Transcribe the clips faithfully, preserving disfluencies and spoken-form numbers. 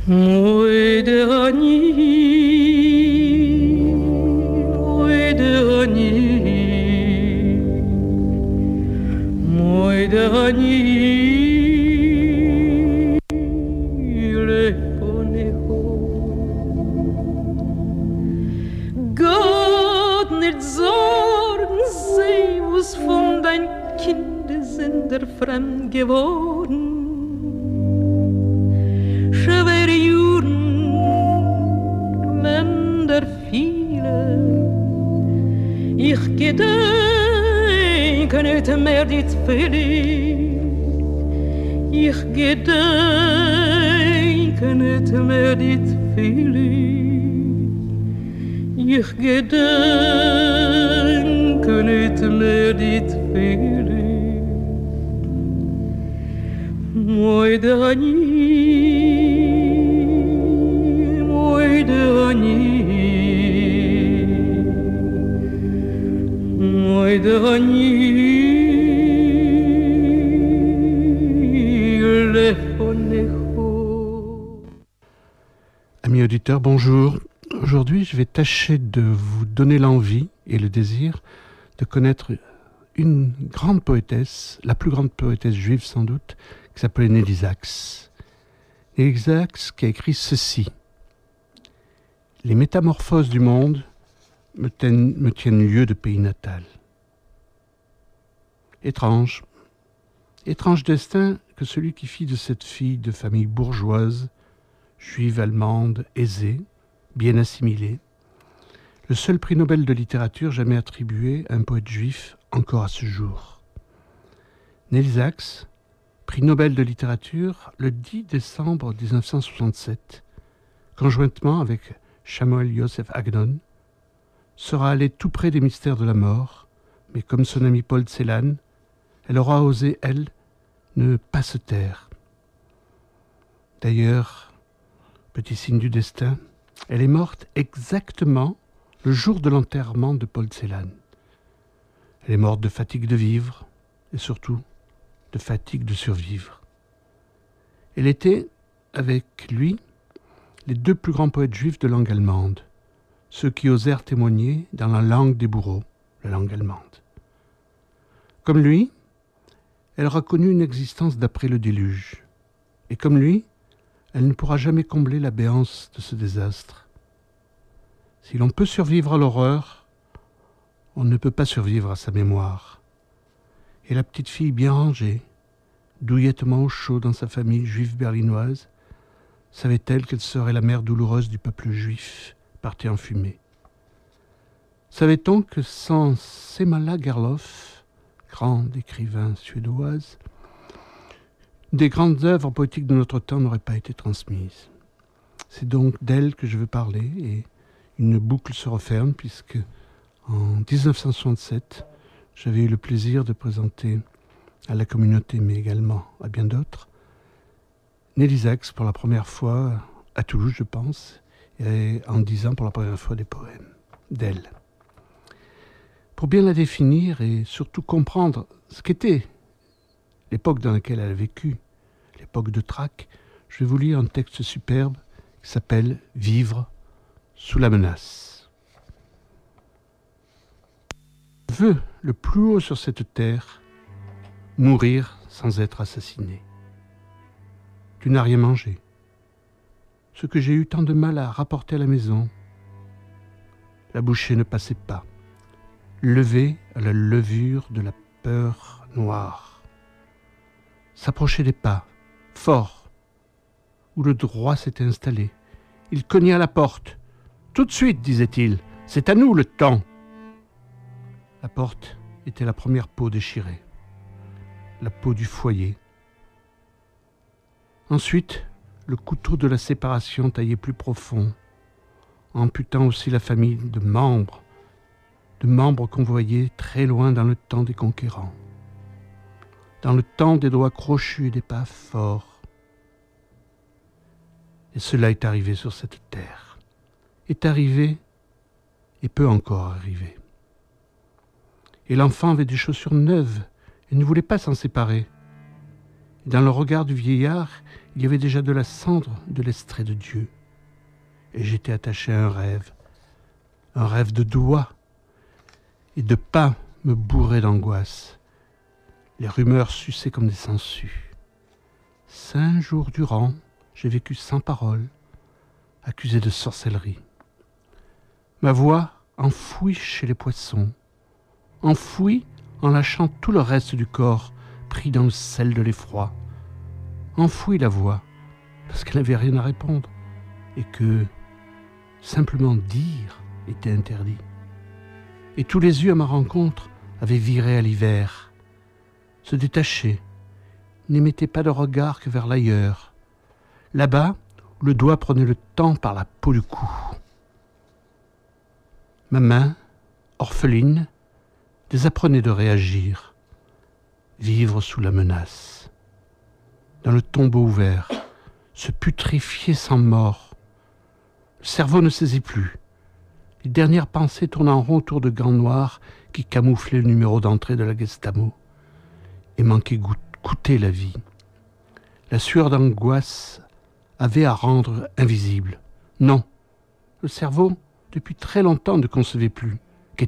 Moj drani, moj drani, moj drani, leponeho. Gott nicht sorgen Sie, was von dein Kinder sind der fremd geworden. Schwere Juren, Länder viele, ich gedenke nicht mehr die Tfili, ich gedenke nicht mehr die Tfili, ich gedenke nicht mehr die Tfili, moi Dani. Amis auditeurs, bonjour. Aujourd'hui, je vais tâcher de vous donner l'envie et le désir de connaître une grande poétesse, la plus grande poétesse juive sans doute, qui s'appelait Nelly Sachs. Nelly Sachs qui a écrit ceci. Les métamorphoses du monde me tiennent, me tiennent lieu de pays natal. Étrange, étrange destin que celui qui fit de cette fille de famille bourgeoise, juive allemande, aisée, bien assimilée, le seul prix Nobel de littérature jamais attribué à un poète juif encore à ce jour. Nelly Sachs, prix Nobel de littérature le dix décembre dix-neuf cent soixante-sept, conjointement avec Samuel Joseph Agnon, sera allée tout près des mystères de la mort, mais comme son ami Paul Celan, elle aura osé, elle, ne pas se taire. D'ailleurs, petit signe du destin, elle est morte exactement le jour de l'enterrement de Paul Celan. Elle est morte de fatigue de vivre, et surtout de fatigue de survivre. Elle était, avec lui, les deux plus grands poètes juifs de langue allemande, ceux qui osèrent témoigner dans la langue des bourreaux, la langue allemande. Comme lui, elle aura connu une existence d'après le déluge. Et comme lui, elle ne pourra jamais combler la béance de ce désastre. Si l'on peut survivre à l'horreur, on ne peut pas survivre à sa mémoire. Et la petite fille bien rangée, douillettement au chaud dans sa famille juive berlinoise, savait-elle qu'elle serait la mère douloureuse du peuple juif, parti en fumée? Savait-on que sans Semala Gerlof, grande écrivain suédoise, des grandes œuvres poétiques de notre temps n'auraient pas été transmises? C'est donc d'elle que je veux parler, et une boucle se referme, puisque en dix-neuf cent soixante-sept, j'avais eu le plaisir de présenter à la communauté, mais également à bien d'autres, Nelly Sachs pour la première fois, à Toulouse je pense, et en disant pour la première fois des poèmes d'elle. Pour bien la définir et surtout comprendre ce qu'était l'époque dans laquelle elle a vécu, l'époque de Trac, je vais vous lire un texte superbe qui s'appelle « Vivre sous la menace ». Je veux, le plus haut sur cette terre, mourir sans être assassiné. Tu n'as rien mangé. Ce que j'ai eu tant de mal à rapporter à la maison. La bouchée ne passait pas. Levé à la levure de la peur noire. S'approchait des pas, fort, où le droit s'était installé. Il cognait à la porte. Tout de suite, disait-il, c'est à nous le temps. La porte était la première peau déchirée. La peau du foyer. Ensuite, le couteau de la séparation taillé plus profond, amputant aussi la famille de membres, de membres convoyés très loin dans le temps des conquérants, dans le temps des doigts crochus et des pas forts. Et cela est arrivé sur cette terre, est arrivé et peut encore arriver. Et l'enfant avait des chaussures neuves et ne voulait pas s'en séparer. Et dans le regard du vieillard, il y avait déjà de la cendre de l'estrée de Dieu. Et j'étais attaché à un rêve, un rêve de doigts et de pas me bourrer d'angoisse. Les rumeurs suçaient comme des sangsues. Cinq jours durant, j'ai vécu sans parole, accusé de sorcellerie. Ma voix enfouie chez les poissons, enfouie en lâchant tout le reste du corps, pris dans le sel de l'effroi. Enfouie la voix, parce qu'elle n'avait rien à répondre, et que simplement dire était interdit. Et tous les yeux à ma rencontre avaient viré à l'hiver, se détachaient, n'émettaient pas de regard que vers l'ailleurs, là-bas où le doigt prenait le temps par la peau du cou. Ma main, orpheline, désapprenait de réagir, vivre sous la menace. Dans le tombeau ouvert, se putréfier sans mort. Le cerveau ne saisit plus. Les dernières pensées tournent en rond autour de gants noirs qui camouflaient le numéro d'entrée de la Gestapo et manquaient coûter la vie. La sueur d'angoisse avait à rendre invisible. Non, le cerveau, depuis très longtemps, ne concevait plus. Qu'était-ce ?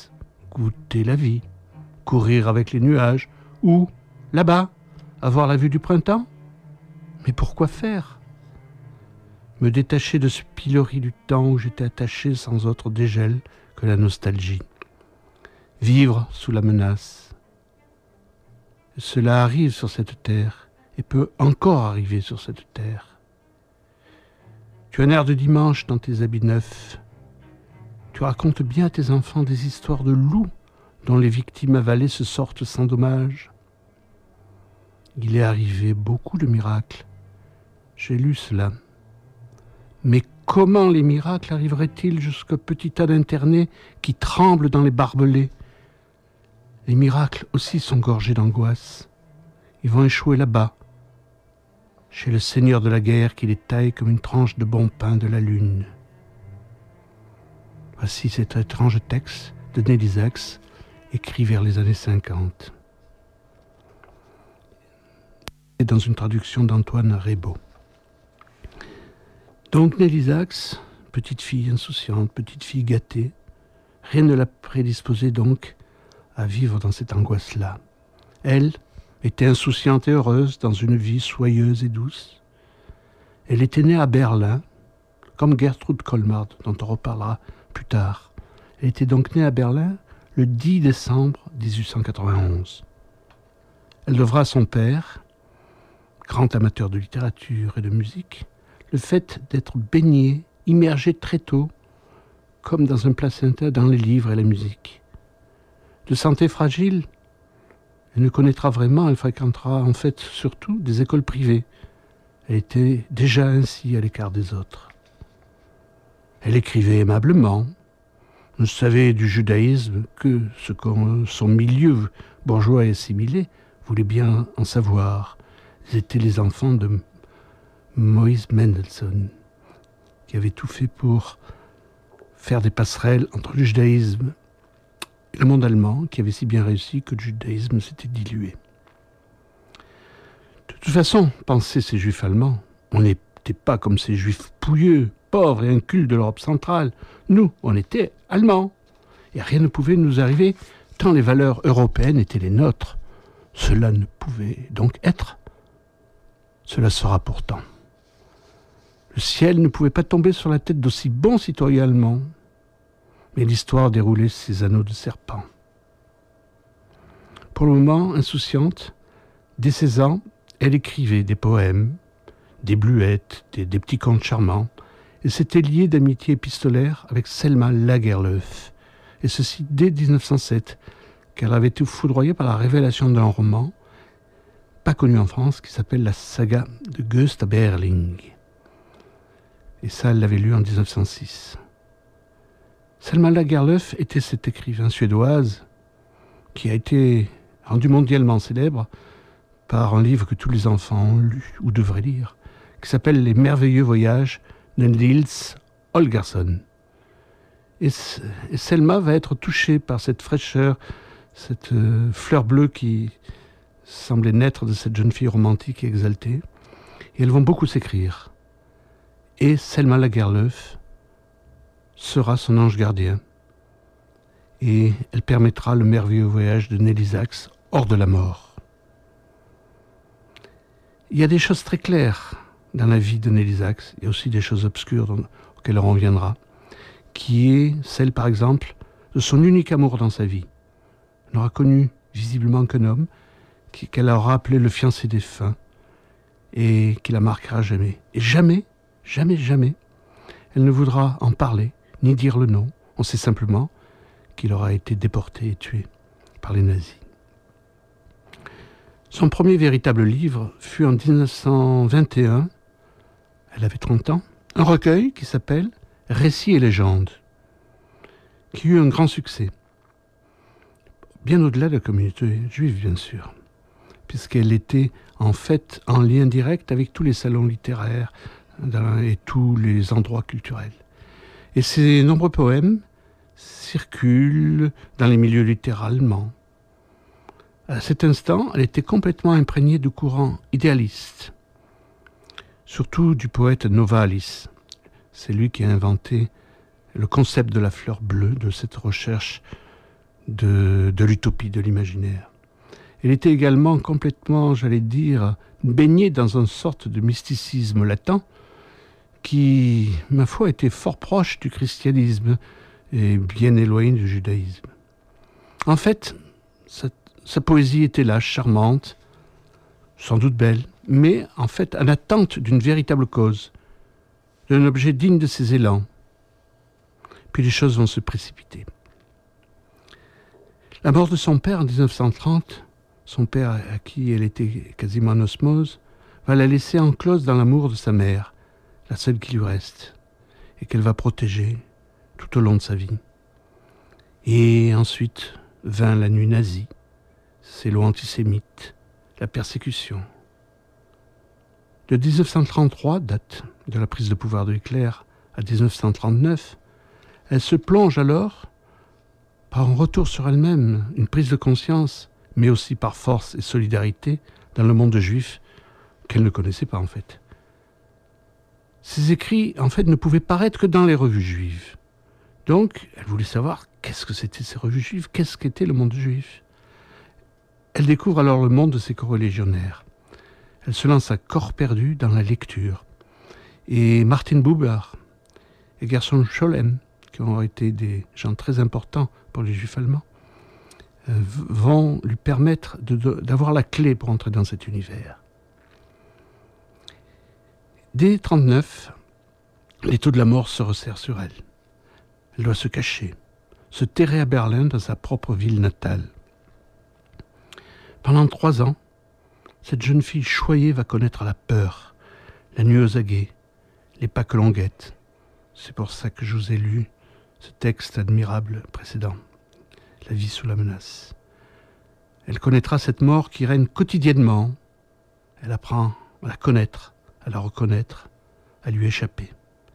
Goûter la vie, courir avec les nuages, ou, là-bas, avoir la vue du printemps ? Mais pourquoi faire ? Me détacher de ce pilori du temps où j'étais attaché sans autre dégel que la nostalgie. Vivre sous la menace. Cela arrive sur cette terre et peut encore arriver sur cette terre. Tu as un air de dimanche dans tes habits neufs. Tu racontes bien à tes enfants des histoires de loups dont les victimes avalées se sortent sans dommage. Il est arrivé beaucoup de miracles. J'ai lu cela. Mais comment les miracles arriveraient-ils jusqu'au petit tas d'internés qui tremblent dans les barbelés ? Les miracles aussi sont gorgés d'angoisse. Ils vont échouer là-bas, chez le seigneur de la guerre qui les taille comme une tranche de bon pain de la lune. Voici cet étrange texte de Nelly Sachs, écrit vers les années cinquante. Et dans une traduction d'Antoine Rebaud. Donc Nelly Sachs, petite fille insouciante, petite fille gâtée, rien ne la prédisposait donc à vivre dans cette angoisse-là. Elle était insouciante et heureuse dans une vie soyeuse et douce. Elle était née à Berlin, comme Gertrude Kolmard, dont on reparlera plus tard. Elle était donc née à Berlin le dix décembre dix-huit cent quatre-vingt-onze. Elle devra à son père, grand amateur de littérature et de musique, le fait d'être baignée, immergée très tôt, comme dans un placenta, dans les livres et la musique. De santé fragile, elle ne connaîtra vraiment, elle fréquentera en fait surtout des écoles privées. Elle était déjà ainsi à l'écart des autres. Elle écrivait aimablement, ne savait du judaïsme que ce que son milieu bourgeois et assimilé voulait bien en savoir. Ils étaient les enfants de Moïse Mendelssohn, qui avait tout fait pour faire des passerelles entre le judaïsme et le monde allemand, qui avait si bien réussi que le judaïsme s'était dilué. De toute façon, pensaient ces juifs allemands, on n'était pas comme ces juifs pouilleux, pauvres et incultes de l'Europe centrale. Nous, on était allemands. Et rien ne pouvait nous arriver, tant les valeurs européennes étaient les nôtres. Cela ne pouvait donc être. Cela sera pourtant. Le ciel ne pouvait pas tomber sur la tête d'aussi bons citoyens allemands. Mais l'histoire déroulait ses anneaux de serpent. Pour le moment, insouciante, dès seize ans, elle écrivait des poèmes, des bluettes, des, des petits contes charmants, et s'était liée d'amitié épistolaire avec Selma Lagerlöf, et ceci dès dix-neuf cent sept, car elle avait été foudroyée par la révélation d'un roman, pas connu en France, qui s'appelle La saga de Gösta Berling. Et ça, elle l'avait lu en dix-neuf cent six. Selma Lagerlöf était cette écrivain suédoise qui a été rendue mondialement célèbre par un livre que tous les enfants ont lu ou devraient lire, qui s'appelle Les merveilleux voyages de Nils Holgersson. Et, et Selma va être touchée par cette fraîcheur, cette euh, fleur bleue qui semblaient naître de cette jeune fille romantique et exaltée. Et elles vont beaucoup s'écrire. Et Selma Lagerlöf sera son ange gardien. Et elle permettra le merveilleux voyage de Nelly Sachs hors de la mort. Il y a des choses très claires dans la vie de Nelly Sachs. Il y a aussi des choses obscures dont, auxquelles on reviendra, qui est celle, par exemple, de son unique amour dans sa vie. Elle n'aura connu visiblement qu'un homme qui, qu'elle aura appelé le fiancé défunt et qui la marquera jamais. Et jamais, jamais, jamais, elle ne voudra en parler, ni dire le nom. On sait simplement qu'il aura été déporté et tué par les nazis. Son premier véritable livre fut en dix-neuf cent vingt et un, elle avait trente ans, un recueil qui s'appelle « Récits et légendes », qui eut un grand succès, bien au-delà de la communauté juive, bien sûr, puisqu'elle était en fait en lien direct avec tous les salons littéraires et tous les endroits culturels. Et ses nombreux poèmes circulent dans les milieux littéraires allemands. À cet instant, elle était complètement imprégnée de courants idéalistes, surtout du poète Novalis. C'est lui qui a inventé le concept de la fleur bleue, de cette recherche de, de l'utopie, de l'imaginaire. Elle était également complètement, j'allais dire, baignée dans une sorte de mysticisme latent qui, ma foi, était fort proche du christianisme et bien éloigné du judaïsme. En fait, sa, sa poésie était là, charmante, sans doute belle, mais en fait en attente d'une véritable cause, d'un objet digne de ses élans. Puis les choses vont se précipiter. La mort de son père en dix-neuf cent trente, son père à qui elle était quasiment en osmose, va la laisser enclose dans l'amour de sa mère, la seule qui lui reste, et qu'elle va protéger tout au long de sa vie. Et ensuite vint la nuit nazie, ces lois antisémites, la persécution. De dix-neuf cent trente-trois, date de la prise de pouvoir de Hitler, à dix-neuf cent trente-neuf, elle se plonge alors par un retour sur elle-même, une prise de conscience, mais aussi par force et solidarité dans le monde juif qu'elle ne connaissait pas en fait. Ses écrits, en fait, ne pouvaient paraître que dans les revues juives. Donc, elle voulait savoir qu'est-ce que c'était ces revues juives, qu'est-ce qu'était le monde juif. Elle découvre alors le monde de ses corréligionnaires. Elle se lance à corps perdu dans la lecture. Et Martin Buber et Gershon Scholem, qui ont été des gens très importants pour les juifs allemands, euh, vont lui permettre de, de, d'avoir la clé pour entrer dans cet univers. Dès trente-neuf, l'étau de la mort se resserre sur elle. Elle doit se cacher, se terrer à Berlin dans sa propre ville natale. Pendant trois ans, cette jeune fille choyée va connaître la peur, la nuit aux aguets, les pas que l'on guette. C'est pour ça que je vous ai lu ce texte admirable précédent, La vie sous la menace. Elle connaîtra cette mort qui règne quotidiennement. Elle apprend à la connaître, à la reconnaître, à lui échapper.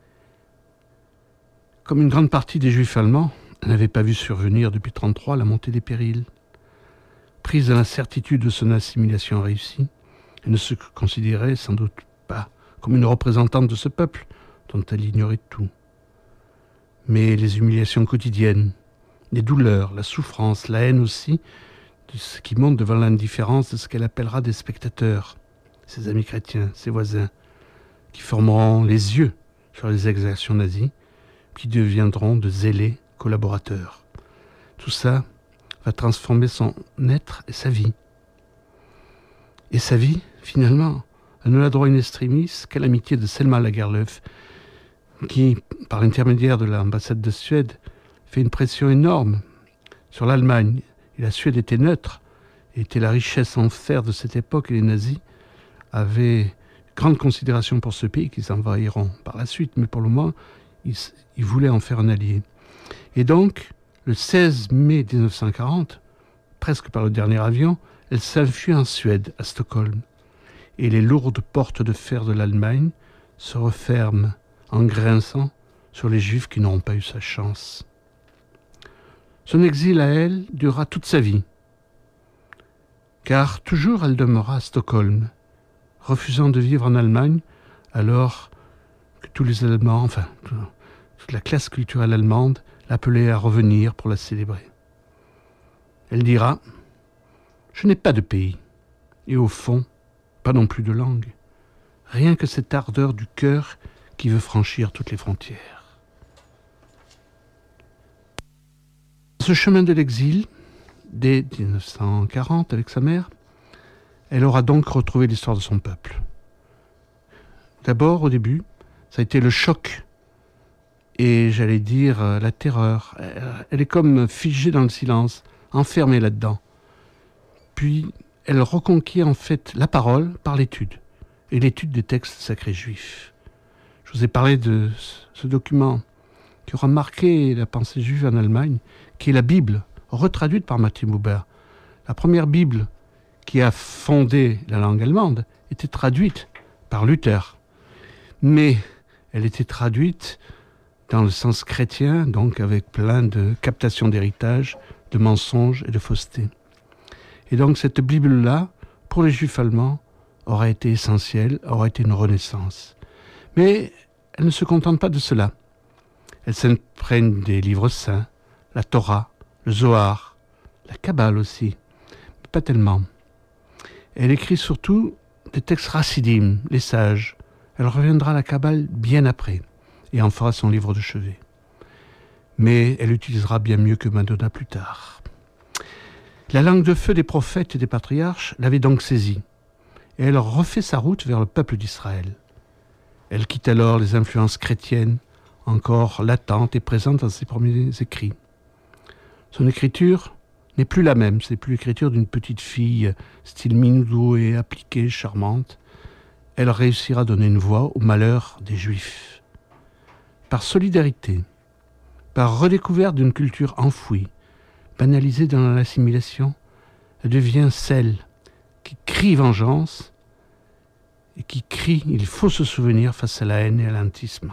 Comme une grande partie des Juifs allemands, elle n'avait pas vu survenir depuis mille neuf cent trente-trois la montée des périls. Prise dans la certitude de son assimilation réussie, elle ne se considérait sans doute pas comme une représentante de ce peuple dont elle ignorait tout. Mais les humiliations quotidiennes, les douleurs, la souffrance, la haine aussi, de ce qui monte devant l'indifférence de ce qu'elle appellera des spectateurs, ses amis chrétiens, ses voisins, qui formeront les yeux sur les exactions nazies, qui deviendront de zélés collaborateurs. Tout ça va transformer son être et sa vie. Et sa vie, finalement, elle ne la droit in extremis qu'à l'amitié de Selma Lagerlöf, qui, par l'intermédiaire de l'ambassade de Suède, fait une pression énorme sur l'Allemagne. Et la Suède était neutre, et était la richesse en fer de cette époque, et les nazis avaient grande considération pour ce pays qu'ils envahiront par la suite, mais pour le moment, ils, ils voulaient en faire un allié. Et donc, le seize mai dix-neuf cent quarante, presque par le dernier avion, elle s'enfuit en Suède, à Stockholm. Et les lourdes portes de fer de l'Allemagne se referment en grinçant sur les Juifs qui n'auront pas eu sa chance. Son exil à elle durera toute sa vie, car toujours elle demeura à Stockholm, refusant de vivre en Allemagne, alors que tous les Allemands, enfin, toute la classe culturelle allemande l'appelait à revenir pour la célébrer. Elle dira « Je n'ai pas de pays, et au fond, pas non plus de langue, rien que cette ardeur du cœur qui veut franchir toutes les frontières. » Ce chemin de l'exil, dès dix-neuf cent quarante avec sa mère, elle aura donc retrouvé l'histoire de son peuple. D'abord, au début, ça a été le choc et, j'allais dire, la terreur. Elle est comme figée dans le silence, enfermée là-dedans. Puis, elle reconquiert en fait la parole par l'étude, et l'étude des textes sacrés juifs. Je vous ai parlé de ce document qui aura marqué la pensée juive en Allemagne, qui est la Bible, retraduite par Martin Buber. La première Bible qui a fondé la langue allemande était traduite par Luther. Mais elle était traduite dans le sens chrétien, donc avec plein de captations d'héritage, de mensonges et de fausseté. Et donc cette Bible-là, pour les Juifs allemands, aura été essentielle, aura été une renaissance. Mais elle ne se contente pas de cela. Elle s'imprègne des livres saints, la Torah, le Zohar, la Kabbale aussi, mais pas tellement. Elle écrit surtout des textes racidim, les sages. Elle reviendra à la Kabbale bien après et en fera son livre de chevet. Mais elle utilisera bien mieux que Madonna plus tard. La langue de feu des prophètes et des patriarches l'avait donc saisie, et elle refait sa route vers le peuple d'Israël. Elle quitte alors les influences chrétiennes, encore latentes et présentes dans ses premiers écrits. Son écriture n'est plus la même, c'est plus l'écriture d'une petite fille, style minoudo et appliquée, charmante. Elle réussira à donner une voix au malheur des Juifs. Par solidarité, par redécouverte d'une culture enfouie, banalisée dans l'assimilation, elle devient celle qui crie vengeance et qui crie « il faut se souvenir » face à la haine et à l'antisme.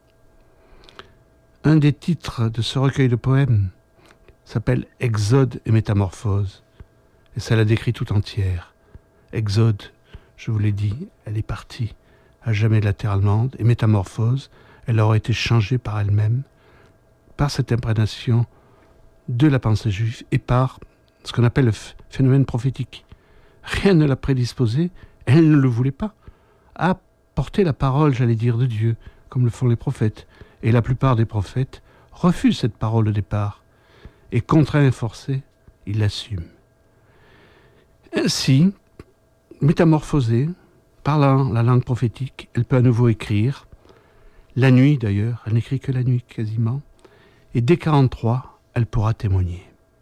Un des titres de ce recueil de poèmes s'appelle « Exode et métamorphose » et ça la décrit tout entière. Exode, je vous l'ai dit, elle est partie à jamais de la terre allemande, et métamorphose, elle aura été changée par elle-même, par cette imprégnation de la pensée juive et par ce qu'on appelle le phénomène prophétique. Rien ne l'a prédisposée, elle ne le voulait pas, à porter la parole, j'allais dire, de Dieu, comme le font les prophètes. Et la plupart des prophètes refusent cette parole de départ, et contraints et forcés, ils l'assument. Ainsi, métamorphosée, parlant la langue prophétique, elle peut à nouveau écrire. La nuit, d'ailleurs, elle n'écrit que la nuit quasiment. Et dès quarante-trois, elle pourra témoigner.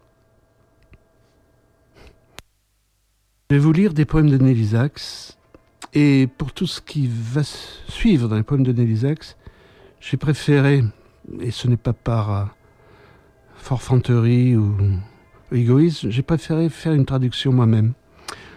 Je vais vous lire des poèmes de Nelly Sachs. Et pour tout ce qui va suivre dans les poèmes de Nelly Sachs, j'ai préféré, et ce n'est pas par euh, forfanterie ou égoïsme, j'ai préféré faire une traduction moi-même. Pourquoi ?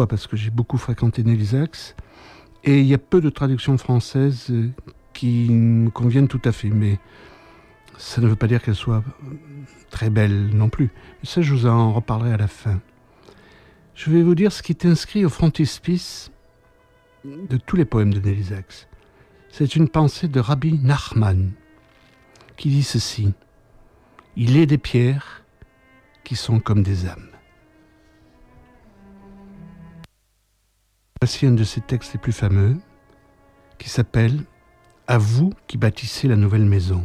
Parce que j'ai beaucoup fréquenté Nelly Sachs et il y a peu de traductions françaises qui me conviennent tout à fait, mais ça ne veut pas dire qu'elles soient très belles non plus. Mais ça, je vous en reparlerai à la fin. Je vais vous dire ce qui est inscrit au frontispice de tous les poèmes de Nelly Sachs. C'est une pensée de Rabbi Nachman qui dit ceci : « Il est des pierres qui sont comme des âmes. » Voici un de ses textes les plus fameux qui s'appelle « À vous qui bâtissez la nouvelle maison.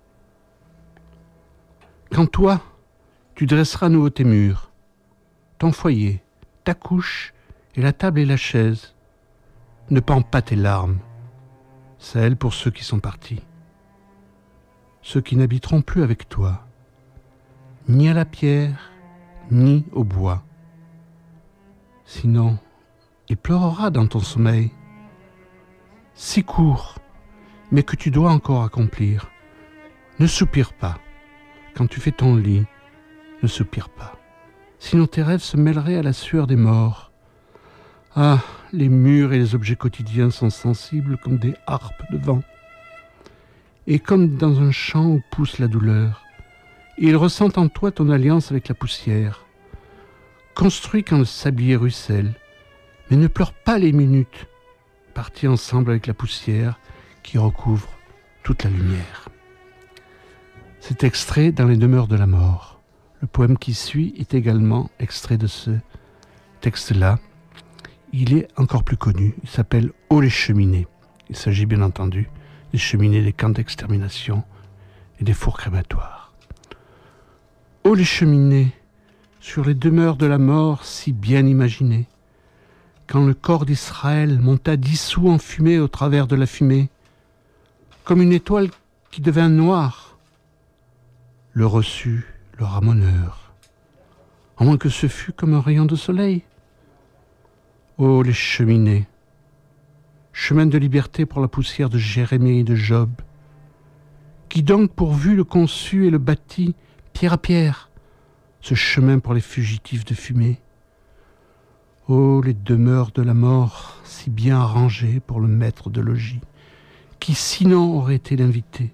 Quand toi, tu dresseras à nouveau tes murs, ton foyer, ta couche et la table et la chaise, ne pends pas tes larmes, celles pour ceux qui sont partis, ceux qui n'habiteront plus avec toi, ni à la pierre, ni au bois. Sinon, il pleurera dans ton sommeil, si court, mais que tu dois encore accomplir. Ne soupire pas. Quand tu fais ton lit, ne soupire pas. Sinon tes rêves se mêleraient à la sueur des morts. Ah, les murs et les objets quotidiens sont sensibles comme des harpes de vent. Et comme dans un champ où pousse la douleur, ils ressentent en toi ton alliance avec la poussière. construit quand le sablier ruisselle, mais ne pleure pas les minutes, partis ensemble avec la poussière qui recouvre toute la lumière. C'est extrait dans les demeures de la mort. Le poème qui suit est également extrait de ce texte-là. Il est encore plus connu. Il s'appelle « Oh les cheminées ». Il s'agit bien entendu des cheminées des camps d'extermination et des fours crématoires. « Oh les cheminées, sur les demeures de la mort si bien imaginées, quand le corps d'Israël monta dissous en fumée au travers de la fumée, comme une étoile qui devint noire, le reçut le ramoneur, à moins que ce fût comme un rayon de soleil. Oh les cheminées, chemin de liberté pour la poussière de Jérémie et de Job, qui donc pourvu le conçut et le bâtit pierre à pierre, ce chemin pour les fugitifs de fumée. Oh les demeures de la mort, si bien arrangées pour le maître de logis, qui sinon aurait été l'invité.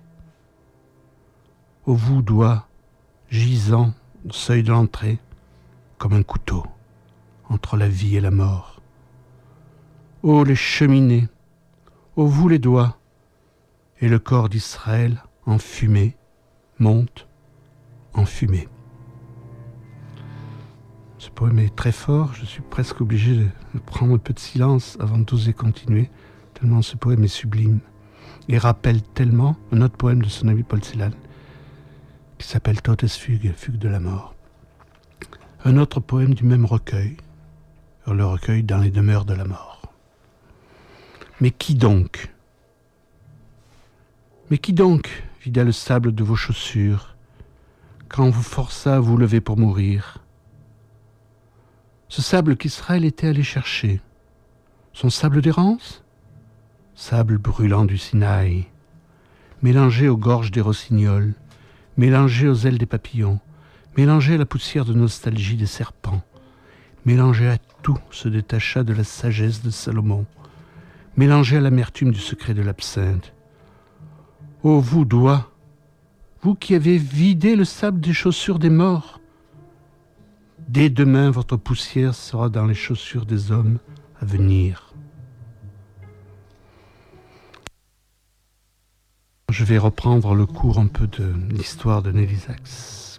Au vous doigt, gisant au seuil de l'entrée, comme un couteau, entre la vie et la mort. Ô les cheminées, ô vous les doigts, et le corps d'Israël, en fumée, monte en fumée. Ce poème est très fort, je suis presque obligé de prendre un peu de silence avant d'oser continuer, tellement ce poème est sublime, et rappelle tellement un autre poème de son ami Paul Celan, qui s'appelle Todesfuge, Fugue de la mort. Un autre poème du même recueil, le recueil Dans les demeures de la mort. Mais qui donc Mais qui donc vida le sable de vos chaussures, quand on vous força à vous lever pour mourir? Ce sable qu'Israël était allé chercher, son sable d'errance? Sable brûlant du Sinaï, mélangé aux gorges des rossignols, mélangé aux ailes des papillons, mélangé à la poussière de nostalgie des serpents, mélangé à tout se détacha de la sagesse de Salomon, mélangé à l'amertume du secret de l'absinthe. Ô vous, doigts, vous qui avez vidé le sable des chaussures des morts, dès demain votre poussière sera dans les chaussures des hommes à venir. Je vais reprendre le cours un peu de l'histoire de Nelly Sachs.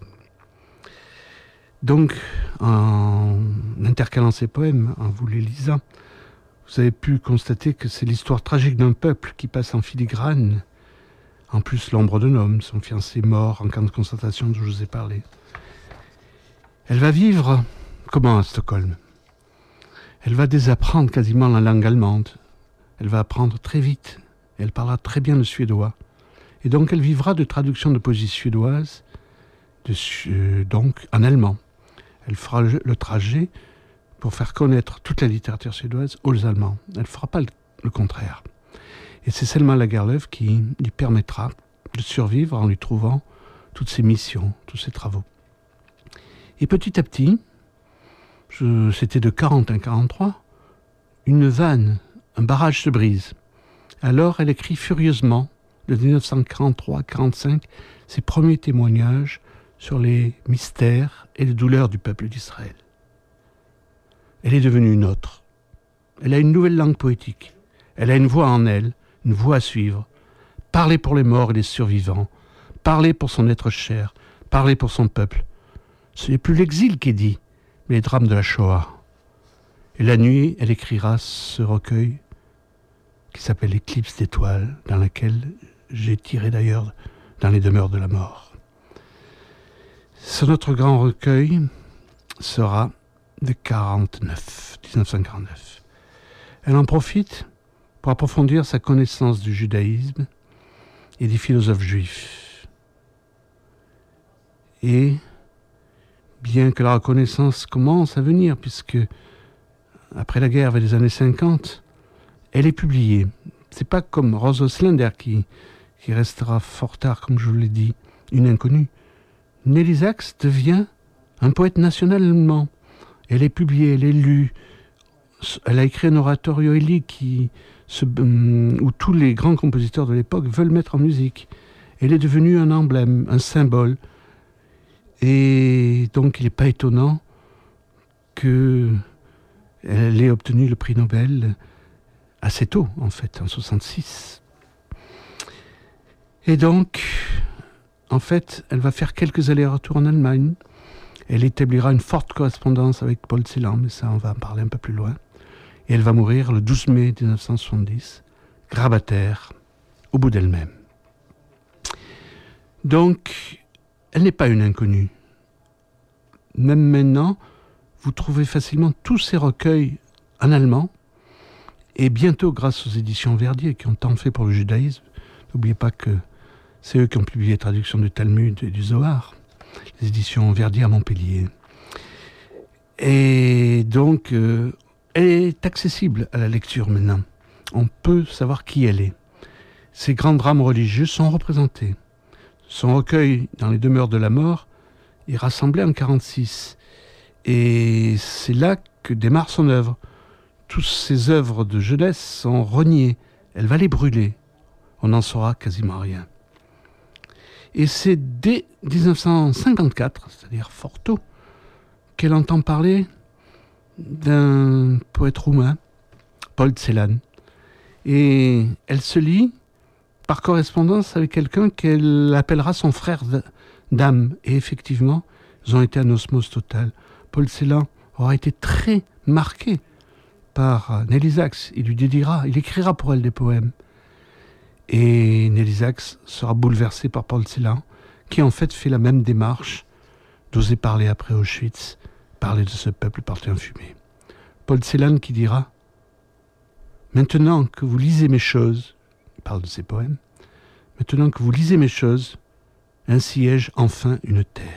Donc, en intercalant ces poèmes, en vous les lisant, vous avez pu constater que c'est l'histoire tragique d'un peuple qui passe en filigrane, en plus l'ombre d'un homme, son fiancé mort en camp de concentration dont je vous ai parlé. Elle va vivre comment à Stockholm? Elle va désapprendre quasiment la langue allemande. Elle va apprendre très vite. Elle parlera très bien le suédois. Et donc elle vivra de traduction de poésie suédoise, de, euh, donc en allemand. Elle fera le, le trajet pour faire connaître toute la littérature suédoise aux Allemands. Elle ne fera pas le, le contraire. Et c'est Selma Lagerlöf qui lui permettra de survivre en lui trouvant toutes ses missions, tous ses travaux. Et petit à petit, je, c'était de quarante à quarante-trois, une vanne, un barrage se brise. Alors elle écrit furieusement, de dix-neuf cent quarante-trois à quarante-cinq, ses premiers témoignages sur les mystères et les douleurs du peuple d'Israël. Elle est devenue une autre. Elle a une nouvelle langue poétique. Elle a une voix en elle, une voix à suivre. Parler pour les morts et les survivants. Parler pour son être cher. Parler pour son peuple. Ce n'est plus l'exil qui est dit, mais les drames de la Shoah. Et la nuit, elle écrira ce recueil qui s'appelle Éclipse d'étoiles, dans lequel j'ai tiré d'ailleurs Dans les demeures de la mort. Ce notre grand recueil sera de quarante-neuf, dix-neuf cent quarante-neuf. Elle en profite pour approfondir sa connaissance du judaïsme et des philosophes juifs. Et bien que la reconnaissance commence à venir, puisque après la guerre, vers les années cinquante, elle est publiée. C'est pas comme Rose Oslander qui, qui restera fort tard, comme je vous l'ai dit, une inconnue. Nelly Sachs devient un poète national allemand. Elle est publiée, elle est lue. Elle a écrit un oratorio élyque qui, se, où tous les grands compositeurs de l'époque veulent mettre en musique. Elle est devenue un emblème, un symbole. Et donc il n'est pas étonnant qu'elle ait obtenu le prix Nobel assez tôt, en fait, en soixante-six. Et donc, en fait, elle va faire quelques allers-retours en Allemagne. Elle établira une forte correspondance avec Paul Celan, mais ça, on va en parler un peu plus loin. Et elle va mourir le douze mai dix-neuf cent soixante-dix, grabataire, au bout d'elle-même. Donc, elle n'est pas une inconnue. Même maintenant, vous trouvez facilement tous ces recueils en allemand, et bientôt, grâce aux éditions Verdier, qui ont tant fait pour le judaïsme, n'oubliez pas que c'est eux qui ont publié la traduction du Talmud et du Zohar, les éditions Verdier à Montpellier. Et donc, euh, elle est accessible à la lecture maintenant. On peut savoir qui elle est. Ces grands drames religieux sont représentés. Son recueil dans les demeures de la mort est rassemblé en quarante-six. Et c'est là que démarre son œuvre. Toutes ses œuvres de jeunesse sont reniées. Elle va les brûler. On n'en saura quasiment rien. Et c'est dès dix-neuf cent cinquante-quatre, c'est-à-dire fort tôt, qu'elle entend parler d'un poète roumain, Paul Celan. Et elle se lie par correspondance avec quelqu'un qu'elle appellera son frère d'âme. Et effectivement, ils ont été en osmose totale. Paul Celan aura été très marqué par Nelly Sachs. Il lui dédiera, il écrira pour elle des poèmes. Et Nelly Sachs sera bouleversée par Paul Celan, qui en fait fait la même démarche d'oser parler après Auschwitz, parler de ce peuple parti en fumée. Paul Celan qui dira « Maintenant que vous lisez mes choses », il parle de ses poèmes, « Maintenant que vous lisez mes choses, ainsi ai-je enfin une terre. »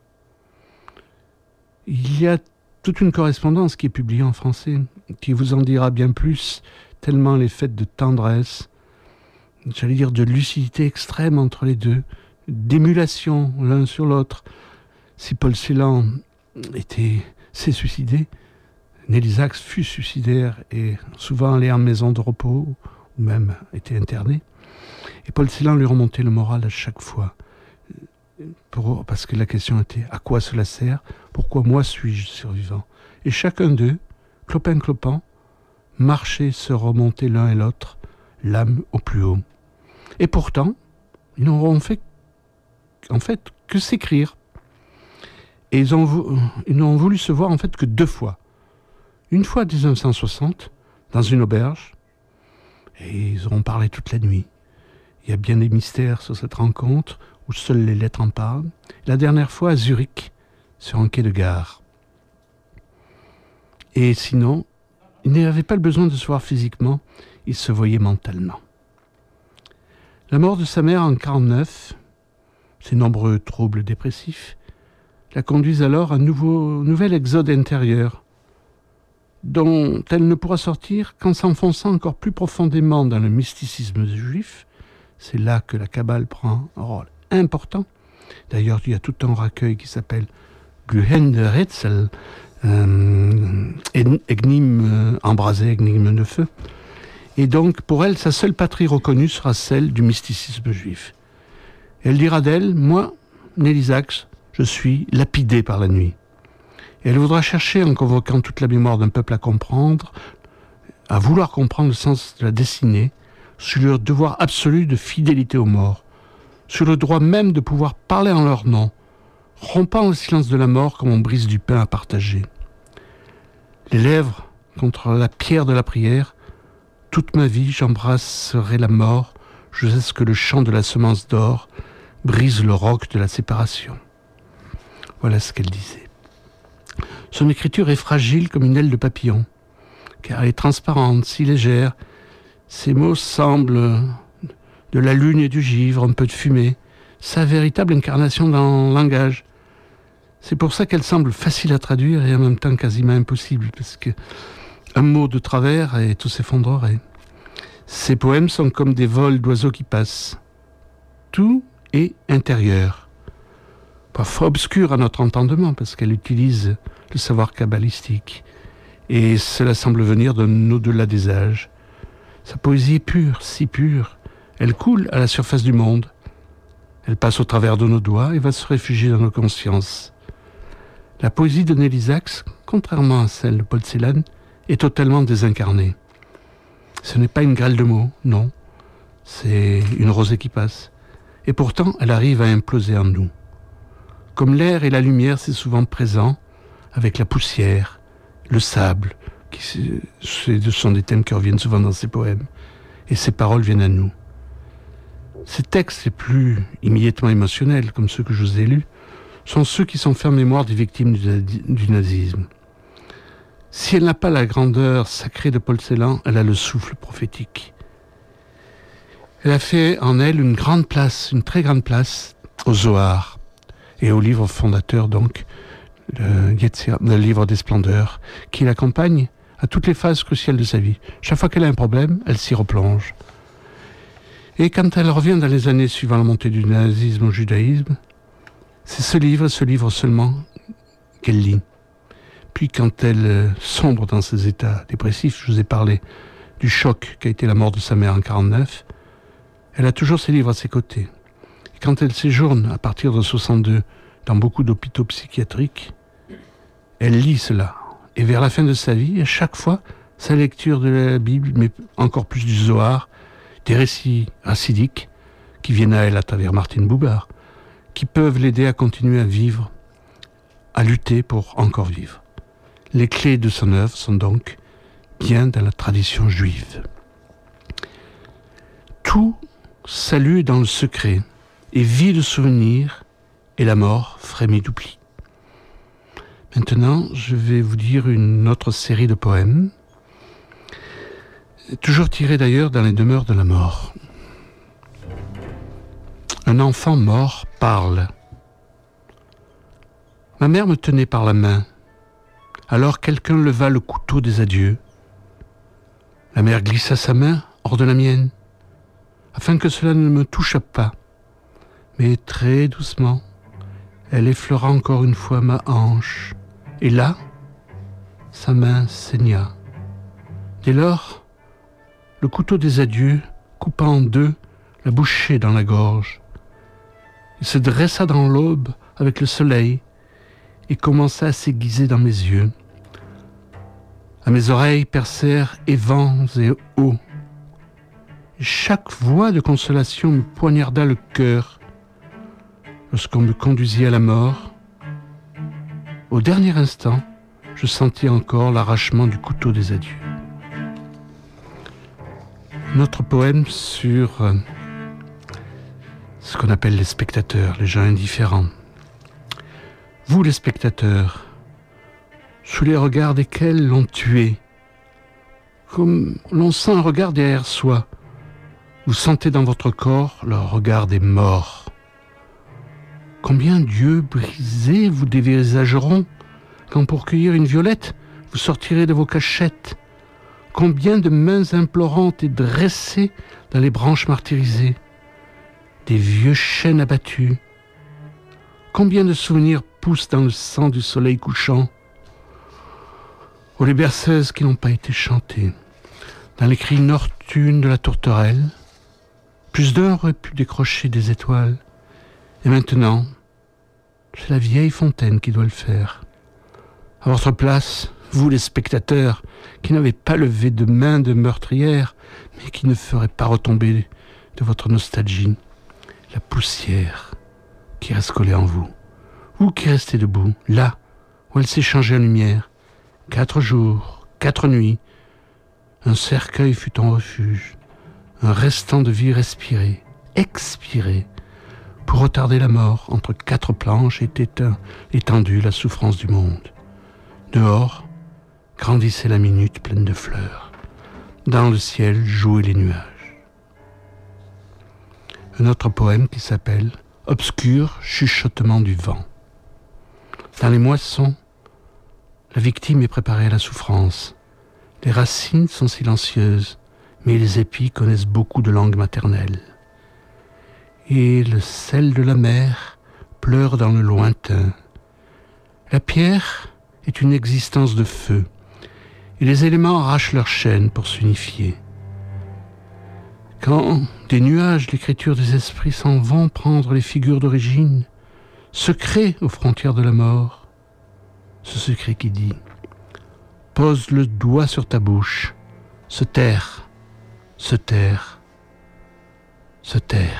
Il y a toute une correspondance qui est publiée en français, qui vous en dira bien plus, tellement elle est faite de tendresse, j'allais dire de lucidité extrême entre les deux, d'émulation l'un sur l'autre. Si Paul Celan était, s'est suicidé, Nelly Sachs fut suicidaire et souvent allait en maison de repos ou même était interné. Et Paul Celan lui remontait le moral à chaque fois. Pour, parce que la question était à quoi cela sert? Pourquoi moi suis-je survivant? Et chacun d'eux, clopin-clopant, marchait se remonter l'un et l'autre, l'âme au plus haut. Et pourtant, ils n'auront fait, en fait que s'écrire. Et ils, ont, ils n'ont voulu se voir en fait que deux fois. Une fois en dix-neuf cent soixante, dans une auberge, et ils auront parlé toute la nuit. Il y a bien des mystères sur cette rencontre, où seules les lettres en parlent. La dernière fois à Zurich, sur un quai de gare. Et sinon, ils n'avaient pas le besoin de se voir physiquement, ils se voyaient mentalement. La mort de sa mère en quarante-neuf, ses nombreux troubles dépressifs, la conduisent alors à un nouveau, nouvel exode intérieur, dont elle ne pourra sortir qu'en s'enfonçant encore plus profondément dans le mysticisme juif. C'est là que la Kabbale prend un rôle important. D'ailleurs, il y a tout un recueil qui s'appelle Glühende Rätsel, euh, énigme euh, embrasé, énigme de feu. Et donc, pour elle, sa seule patrie reconnue sera celle du mysticisme juif. Elle dira d'elle, moi, Nelly Sachs, je suis lapidée par la nuit. Et elle voudra chercher, en convoquant toute la mémoire d'un peuple à comprendre, à vouloir comprendre le sens de la destinée, sur leur devoir absolu de fidélité aux morts, sur le droit même de pouvoir parler en leur nom, rompant le silence de la mort comme on brise du pain à partager. Les lèvres contre la pierre de la prière, toute ma vie j'embrasserai la mort jusqu'à ce que le chant de la semence d'or brise le roc de la séparation. Voilà ce qu'elle disait. Son écriture est fragile comme une aile de papillon, car elle est transparente, si légère. Ses mots semblent de la lune et du givre, un peu de fumée, sa véritable incarnation dans le langage. C'est pour ça qu'elle semble facile à traduire et en même temps quasiment impossible, parce que un mot de travers et tout s'effondrerait. Ses poèmes sont comme des vols d'oiseaux qui passent. Tout est intérieur. Parfois obscur à notre entendement, parce qu'elle utilise le savoir kabbalistique. Et cela semble venir d'un au-delà des âges. Sa poésie est pure, si pure. Elle coule à la surface du monde. Elle passe au travers de nos doigts et va se réfugier dans nos consciences. La poésie de Nelly Sachs, contrairement à celle de Paul Celan, est totalement désincarnée. Ce n'est pas une grêle de mots, non. C'est une rosée qui passe. Et pourtant, elle arrive à imploser en nous. Comme l'air et la lumière, c'est souvent présent, avec la poussière, le sable, qui, ce sont des thèmes qui reviennent souvent dans ces poèmes. Et ces paroles viennent à nous. Ces textes les plus immédiatement émotionnels, comme ceux que je vous ai lus, sont ceux qui sont faits en mémoire des victimes du, du nazisme. Si elle n'a pas la grandeur sacrée de Paul Celan, elle a le souffle prophétique. Elle a fait en elle une grande place, une très grande place, au Zohar et au livre fondateur, donc, le, Yetzirah, le livre des splendeurs, qui l'accompagne à toutes les phases cruciales de sa vie. Chaque fois qu'elle a un problème, elle s'y replonge. Et quand elle revient dans les années suivant la montée du nazisme au judaïsme, c'est ce livre, ce livre seulement qu'elle lit. Puis quand elle sombre dans ses états dépressifs, je vous ai parlé du choc qu'a été la mort de sa mère en quarante-neuf, elle a toujours ses livres à ses côtés. Et quand elle séjourne à partir de soixante-deux dans beaucoup d'hôpitaux psychiatriques, elle lit cela. Et vers la fin de sa vie, à chaque fois, sa lecture de la Bible, mais encore plus du Zohar, des récits racidiques qui viennent à elle à travers Martine Boubard, qui peuvent l'aider à continuer à vivre, à lutter pour encore vivre. Les clés de son œuvre sont donc bien dans la tradition juive. Tout salut dans le secret et vit de souvenirs, et la mort frémit d'oubli. Maintenant, je vais vous dire une autre série de poèmes, toujours tirés d'ailleurs dans les demeures de la mort. Un enfant mort parle. Ma mère me tenait par la main. Alors quelqu'un leva le couteau des adieux. La mère glissa sa main hors de la mienne, afin que cela ne me touchât pas. Mais très doucement, elle effleura encore une fois ma hanche. Et là, sa main saigna. Dès lors, le couteau des adieux, coupa en deux, la bouchait dans la gorge. Il se dressa dans l'aube avec le soleil et commença à s'aiguiser dans mes yeux. À mes oreilles percèrent et vents et eaux. Chaque voix de consolation me poignarda le cœur. Lorsqu'on me conduisit à la mort, au dernier instant, je sentis encore l'arrachement du couteau des adieux. Notre poème sur euh, ce qu'on appelle les spectateurs, les gens indifférents. Vous, les spectateurs, sous les regards desquels l'on tué, comme l'on sent un regard derrière soi, vous sentez dans votre corps le regard des morts. Combien d'yeux brisés vous dévisageront quand pour cueillir une violette, vous sortirez de vos cachettes. Combien de mains implorantes et dressées dans les branches martyrisées. Des vieux chênes abattus. Combien de souvenirs poussent dans le sang du soleil couchant. Oh, les berceuses qui n'ont pas été chantées. Dans les cris nocturnes de la tourterelle, plus d'un aurait pu décrocher des étoiles. Et maintenant, c'est la vieille fontaine qui doit le faire. À votre place, vous les spectateurs, qui n'avez pas levé de main de meurtrière, mais qui ne ferez pas retomber de votre nostalgie la poussière qui reste collée en vous. Vous qui restez debout, là où elle s'est changée en lumière. Quatre jours, quatre nuits, un cercueil fut ton refuge, un restant de vie respiré, expiré, pour retarder la mort entre quatre planches était étendue la souffrance du monde. Dehors, grandissait la minute pleine de fleurs. Dans le ciel jouaient les nuages. Un autre poème qui s'appelle « Obscur chuchotement du vent ». Dans les moissons, la victime est préparée à la souffrance. Les racines sont silencieuses, mais les épis connaissent beaucoup de langue maternelle. Et le sel de la mer pleure dans le lointain. La pierre est une existence de feu, et les éléments arrachent leur chaîne pour s'unifier. Quand des nuages, l'écriture des esprits s'en vont prendre les figures d'origine, secrets aux frontières de la mort, ce secret qui dit « Pose le doigt sur ta bouche, se taire, se taire, se taire. »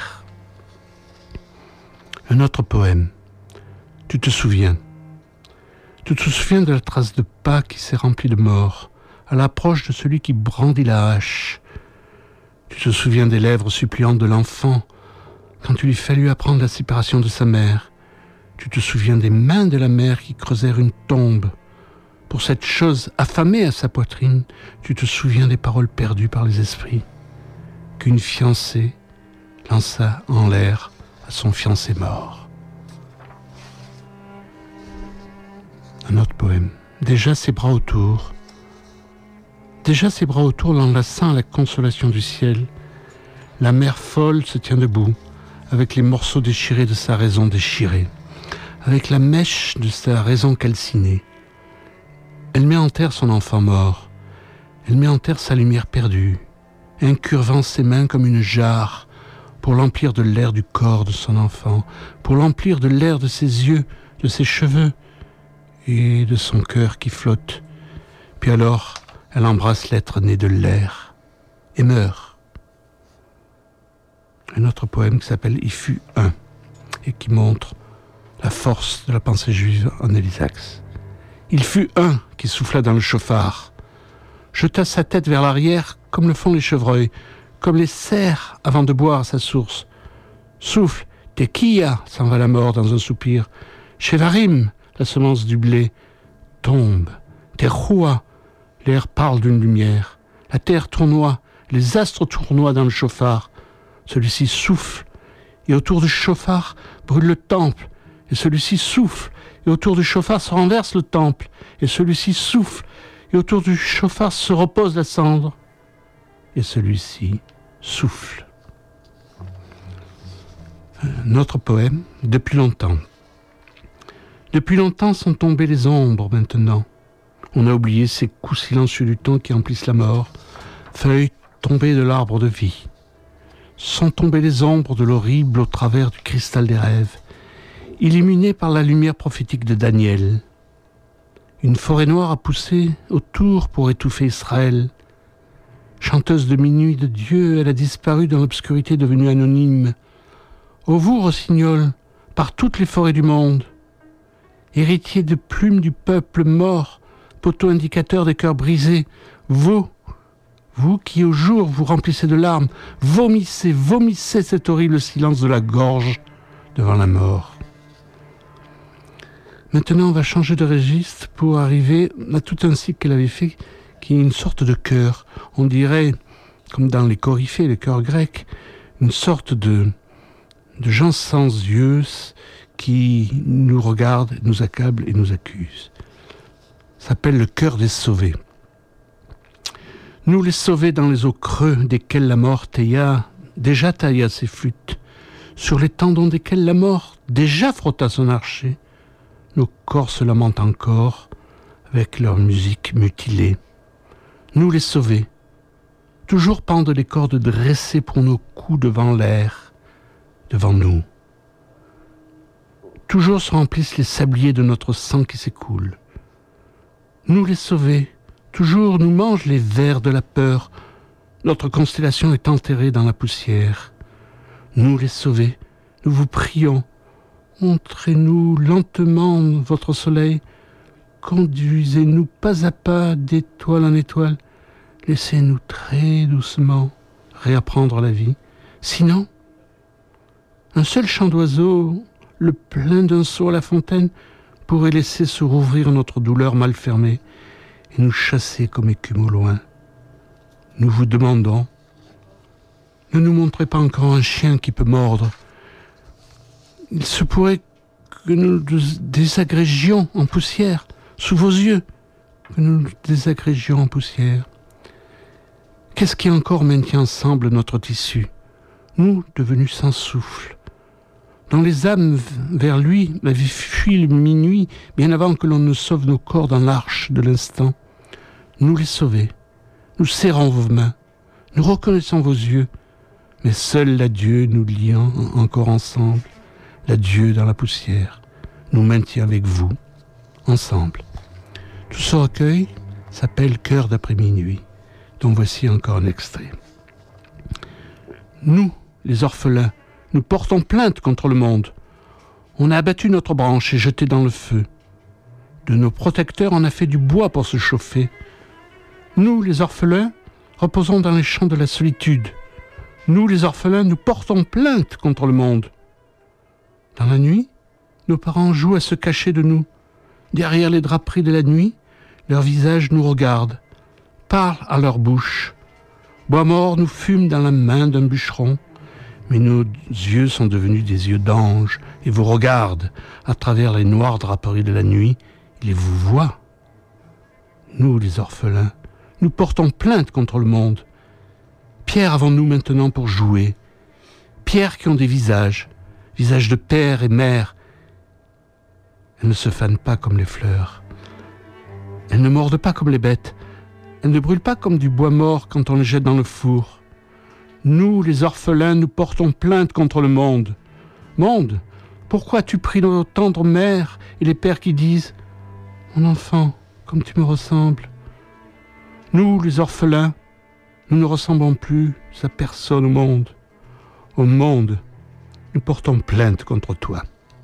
Un autre poème. Tu te souviens. Tu te souviens de la trace de pas qui s'est remplie de mort, à l'approche de celui qui brandit la hache. Tu te souviens des lèvres suppliantes de l'enfant, quand il lui fallut apprendre la séparation de sa mère. Tu te souviens des mains de la mère qui creusèrent une tombe. Pour cette chose affamée à sa poitrine, tu te souviens des paroles perdues par les esprits, qu'une fiancée lança en l'air à son fiancé mort. Un autre poème. Déjà ses bras autour, déjà ses bras autour l'enlaçant à la consolation du ciel, la mère folle se tient debout, avec les morceaux déchirés de sa raison déchirée, avec la mèche de sa raison calcinée. Elle met en terre son enfant mort, elle met en terre sa lumière perdue, incurvant ses mains comme une jarre, pour l'emplir de l'air du corps de son enfant, pour l'emplir de l'air de ses yeux, de ses cheveux, et de son cœur qui flotte. Puis alors, elle embrasse l'être né de l'air, et meurt. Un autre poème qui s'appelle « Il fut un » et qui montre la force de la pensée juive en Élysax. Il fut un qui souffla dans le chauffard, jeta sa tête vers l'arrière comme le font les chevreuils, comme les cerfs avant de boire à sa source. Souffle, tequilla, s'en va la mort dans un soupir. Chevarim, la semence du blé, tombe. Terroua, l'air parle d'une lumière. La terre tournoie, les astres tournoient dans le chauffard. Celui-ci souffle, et autour du chauffard brûle le temple. Et celui-ci souffle, et autour du chauffard se renverse le temple. Et celui-ci souffle, et autour du chauffard se repose la cendre. Et celui-ci souffle. Un autre poème, depuis longtemps. Depuis longtemps sont tombées les ombres maintenant. On a oublié ces coups silencieux du temps qui emplissent la mort, feuilles tombées de l'arbre de vie. Sont tombées les ombres de l'horrible au travers du cristal des rêves, illuminées par la lumière prophétique de Daniel. Une forêt noire a poussé autour pour étouffer Israël. Chanteuse de minuit de Dieu, elle a disparu dans l'obscurité devenue anonyme. Ô vous, rossignols, par toutes les forêts du monde, héritiers de plumes du peuple mort, poteau indicateur des cœurs brisés, vous, vous qui au jour vous remplissez de larmes, vomissez, vomissez cet horrible silence de la gorge devant la mort. Maintenant, on va changer de registre pour arriver à tout un cycle qu'elle avait fait, qui est une sorte de chœur. On dirait, comme dans les coryphées, les chœurs grecs, une sorte de, de gens sans yeux qui nous regardent, nous accablent et nous accusent. Ça s'appelle le chœur des sauvés. Nous les sauvés dans les eaux creux desquels la mort tailla, déjà tailla ses flûtes, sur les tendons desquels la mort déjà frotta son archer, nos corps se lamentent encore avec leur musique mutilée. Nous les sauvés, toujours pendent les cordes dressées pour nos coups devant l'air, devant nous. Toujours se remplissent les sabliers de notre sang qui s'écoule. Nous les sauvés, toujours nous mangent les vers de la peur. Notre constellation est enterrée dans la poussière. Nous les sauvés, nous vous prions, montrez-nous lentement votre soleil, conduisez-nous pas à pas d'étoile en étoile, laissez-nous très doucement réapprendre la vie. Sinon, un seul chant d'oiseau, le plein d'un seau à la fontaine, pourrait laisser se rouvrir notre douleur mal fermée et nous chasser comme écume au loin. Nous vous demandons, ne nous montrez pas encore un chien qui peut mordre. Il se pourrait que nous nous désagrégions en poussière, sous vos yeux, que nous nous désagrégions en poussière. Qu'est-ce qui encore maintient ensemble notre tissu, nous devenus sans souffle? Dans les âmes vers lui, la vie fuit le minuit, bien avant que l'on ne sauve nos corps dans l'arche de l'instant. Nous les sauvés, nous serrons vos mains, nous reconnaissons vos yeux, mais seul l'adieu nous liant encore ensemble, l'adieu dans la poussière, nous maintient avec vous, ensemble. Tout ce recueil s'appelle « Cœur d'après minuit », dont voici encore un extrait. Nous, les orphelins, nous portons plainte contre le monde. On a abattu notre branche et jeté dans le feu. De nos protecteurs, on a fait du bois pour se chauffer. Nous, les orphelins, reposons dans les champs de la solitude. Nous, les orphelins, nous portons plainte contre le monde. Dans la nuit, nos parents jouent à se cacher de nous. Derrière les draperies de la nuit, leurs visages nous regardent, parlent à leur bouche. Bois mort nous fume dans la main d'un bûcheron, mais nos yeux sont devenus des yeux d'ange et vous regardent à travers les noires draperies de la nuit. Ils vous voient. Nous, les orphelins, nous portons plainte contre le monde. Pierre avons-nous maintenant pour jouer. Pierres qui ont des visages, visages de père et mère. Elles ne se fanent pas comme les fleurs. Elles ne mordent pas comme les bêtes. Elles ne brûlent pas comme du bois mort quand on les jette dans le four. Nous, les orphelins, nous portons plainte contre le monde. Monde, pourquoi as-tu pris nos tendres mères et les pères qui disent « Mon enfant, comme tu me ressembles ». Nous, les orphelins, nous ne ressemblons plus à personne au monde. Au monde, nous portons plainte contre toi.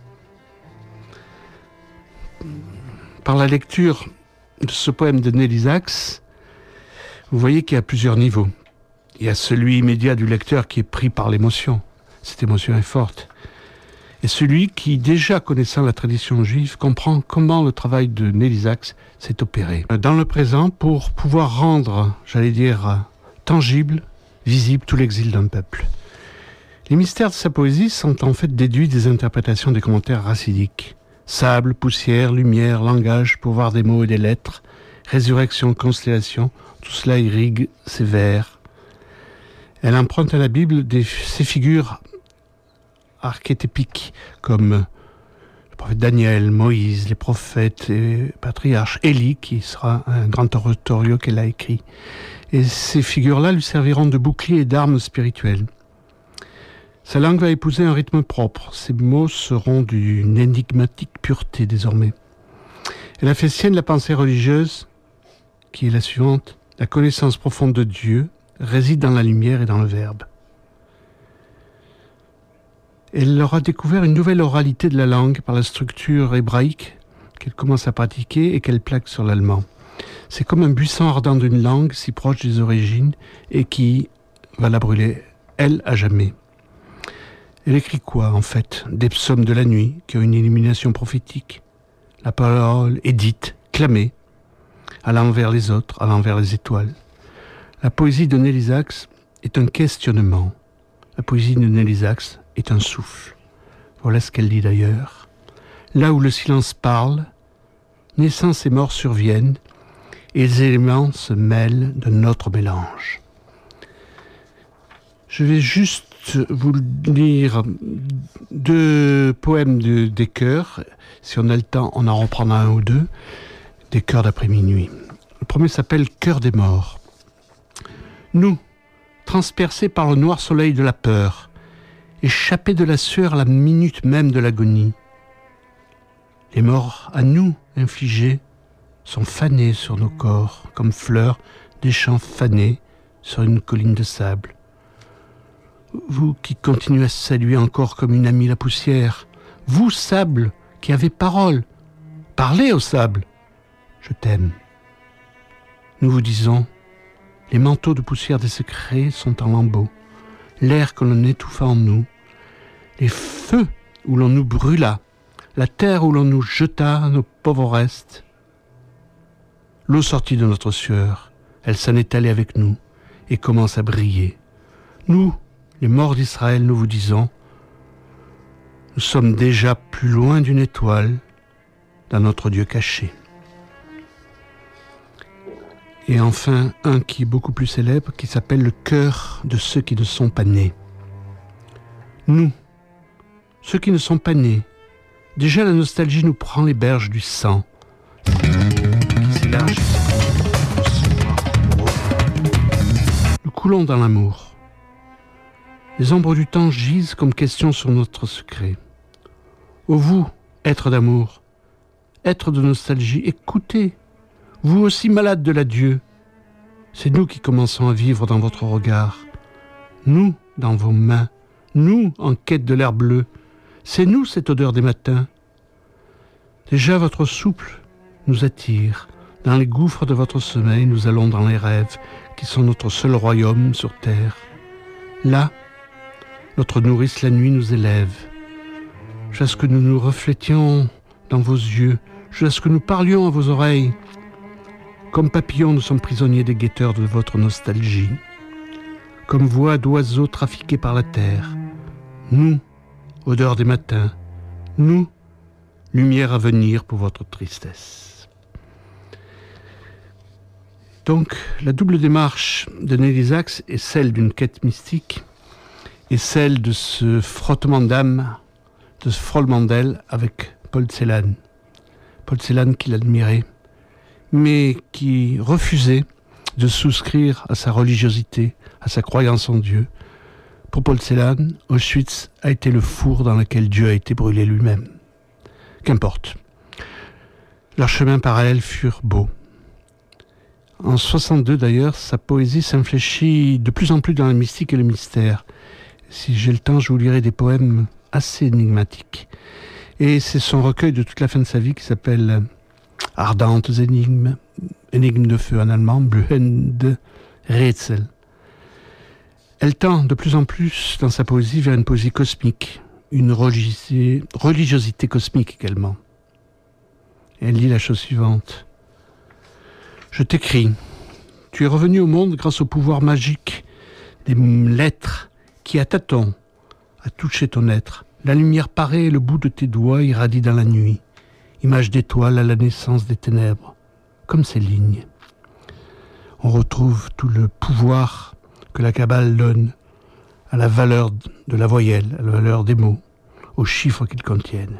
Par la lecture de ce poème de Nelly Sachs, vous voyez qu'il y a plusieurs niveaux. Il y a celui immédiat du lecteur qui est pris par l'émotion. Cette émotion est forte. Et celui qui, déjà connaissant la tradition juive, comprend comment le travail de Nelly Sachs s'est opéré dans le présent pour pouvoir rendre, j'allais dire, tangible, visible tout l'exil d'un peuple. Les mystères de sa poésie sont en fait déduits des interprétations des commentaires racidiques. Sable, poussière, lumière, langage, pouvoir des mots et des lettres, résurrection, constellation, tout cela irrigue ses vers. Elle emprunte à la Bible des, ces figures archétypiques comme le prophète Daniel, Moïse, les prophètes et patriarches, Élie, qui sera un grand oratorio qu'elle a écrit. Et ces figures-là lui serviront de bouclier et d'armes spirituelles. Sa langue va épouser un rythme propre. Ses mots seront d'une énigmatique pureté désormais. Elle a fait sienne la pensée religieuse, qui est la suivante. La connaissance profonde de Dieu réside dans la lumière et dans le Verbe. Elle leur a découvert une nouvelle oralité de la langue par la structure hébraïque qu'elle commence à pratiquer et qu'elle plaque sur l'allemand. C'est comme un buisson ardent d'une langue si proche des origines et qui va la brûler, elle, à jamais. Elle écrit quoi, en fait? Des psaumes de la nuit qui ont une illumination prophétique. La parole est dite, clamée, allant vers les autres, allant vers les étoiles. La poésie de Nelly Sachs est un questionnement. La poésie de Nelly Sachs est un souffle. Voilà ce qu'elle dit d'ailleurs. Là où le silence parle, naissance et mort surviennent, et les éléments se mêlent de notre mélange. Je vais juste vous lire deux poèmes de, des chœurs. Si on a le temps, on en reprendra un ou deux. Des chœurs d'après minuit. Le premier s'appelle « Chœur des morts ». Nous, transpercés par le noir soleil de la peur, échappés de la sueur à la minute même de l'agonie, les morts à nous infligés sont fanés sur nos corps, comme fleurs des champs fanés sur une colline de sable. Vous qui continuez à saluer encore comme une amie la poussière, vous, sable, qui avez parole, parlez au sable, je t'aime. Nous vous disons, les manteaux de poussière des secrets sont en lambeaux, l'air que l'on étouffa en nous, les feux où l'on nous brûla, la terre où l'on nous jeta nos pauvres restes. L'eau sortit de notre sueur, elle s'en est allée avec nous et commence à briller. Nous, les morts d'Israël, nous vous disons, nous sommes déjà plus loin d'une étoile dans notre Dieu caché. Et enfin, un qui est beaucoup plus célèbre, qui s'appelle le cœur de ceux qui ne sont pas nés. Nous, ceux qui ne sont pas nés, déjà la nostalgie nous prend les berges du sang, qui s'élargit. Nous coulons dans l'amour. Les ombres du temps gisent comme questions sur notre secret. Ô vous, êtres d'amour, êtres de nostalgie, écoutez, vous aussi malade de l'adieu. C'est nous qui commençons à vivre dans votre regard. Nous, dans vos mains. Nous, en quête de l'air bleu. C'est nous, cette odeur des matins. Déjà, votre souple nous attire. Dans les gouffres de votre sommeil, nous allons dans les rêves, qui sont notre seul royaume sur terre. Là, notre nourrice la nuit nous élève. Jusqu'à ce que nous nous reflétions dans vos yeux, jusqu'à ce que nous parlions à vos oreilles. Comme papillons, nous sommes prisonniers des guetteurs de votre nostalgie. Comme voix d'oiseaux trafiqués par la terre. Nous, odeur des matins. Nous, lumière à venir pour votre tristesse. Donc, la double démarche de Nelly Sachs est celle d'une quête mystique et celle de ce frottement d'âme, de ce frôlement d'aile avec Paul Celan. Paul Celan qui l'admirait, mais qui refusait de souscrire à sa religiosité, à sa croyance en Dieu. Pour Paul Celan, Auschwitz a été le four dans lequel Dieu a été brûlé lui-même. Qu'importe. Leurs chemins parallèles furent beaux. En soixante-deux d'ailleurs, sa poésie s'infléchit de plus en plus dans le mystique et le mystère. Si j'ai le temps, je vous lirai des poèmes assez énigmatiques. Et c'est son recueil de toute la fin de sa vie qui s'appelle Ardentes énigmes, énigmes de feu en allemand, Blühende Rätsel. Elle tend de plus en plus dans sa poésie vers une poésie cosmique, une religiosité, religiosité cosmique également. Elle lit la chose suivante. Je t'écris, tu es revenu au monde grâce au pouvoir magique des lettres qui, à tâtons, a touché ton être. La lumière paraît et le bout de tes doigts irradie dans la nuit, image d'étoile à la naissance des ténèbres, comme ces lignes. On retrouve tout le pouvoir que la Kabbale donne à la valeur de la voyelle, à la valeur des mots, aux chiffres qu'ils contiennent.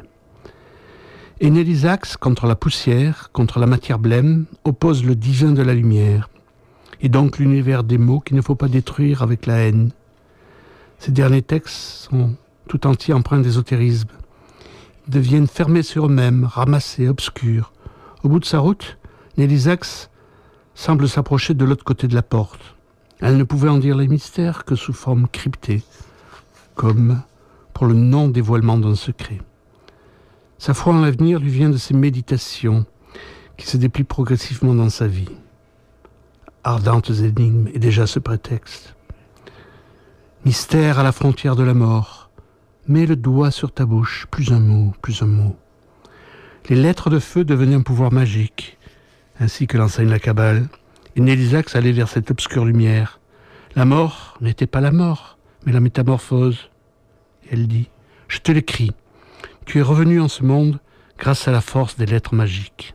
Et Nelly Sachs, contre la poussière, contre la matière blême, oppose le divin de la lumière, et donc l'univers des mots qu'il ne faut pas détruire avec la haine. Ces derniers textes sont tout entiers empreints d'ésotérisme. Ils deviennent fermés sur eux-mêmes, ramassés, obscurs. Au bout de sa route, Nelly Sachs semble s'approcher de l'autre côté de la porte. Elle ne pouvait en dire les mystères que sous forme cryptée, comme pour le non-dévoilement d'un secret. Sa foi en l'avenir lui vient de ses méditations qui se déplient progressivement dans sa vie. Ardentes énigmes est déjà ce prétexte. Mystère à la frontière de la mort. Mets le doigt sur ta bouche, plus un mot, plus un mot. Les lettres de feu devenaient un pouvoir magique, ainsi que l'enseigne la Kabbale, et Nelly Sachs allait vers cette obscure lumière. La mort n'était pas la mort, mais la métamorphose. Et elle dit, je te l'écris. Tu es revenu en ce monde grâce à la force des lettres magiques.